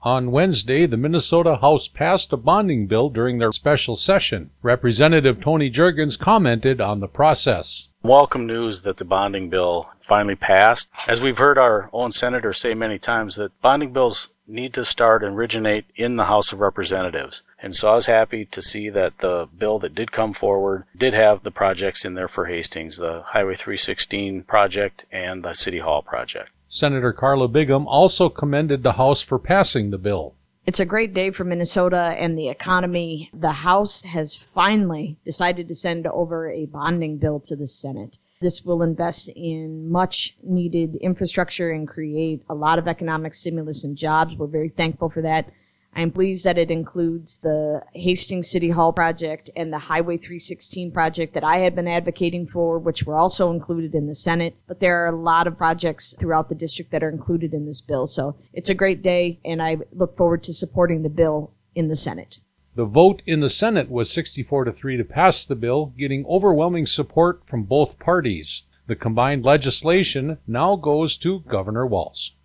On Wednesday, the Minnesota House passed a bonding bill during their special session. Representative Tony Jurgens commented on the process. Welcome news that the bonding bill finally passed. As we've heard our own senator say many times, that bonding bills need to start and originate in the House of Representatives. And so I was happy to see that the bill that did come forward did have the projects in there for Hastings, the Highway 316 project and the City Hall project. Senator Carla Bigham also commended the House for passing the bill. It's a great day for Minnesota and the economy. The House has finally decided to send over a bonding bill to the Senate. This will invest in much needed infrastructure and create a lot of economic stimulus and jobs. We're very thankful for that. I'm pleased that it includes the Hastings City Hall project and the Highway 316 project that I had been advocating for, which were also included in the Senate. But there are a lot of projects throughout the district that are included in this bill. So it's a great day, and I look forward to supporting the bill in the Senate. The vote in the Senate was 64-3 to pass the bill, getting overwhelming support from both parties. The combined legislation now goes to Governor Walz.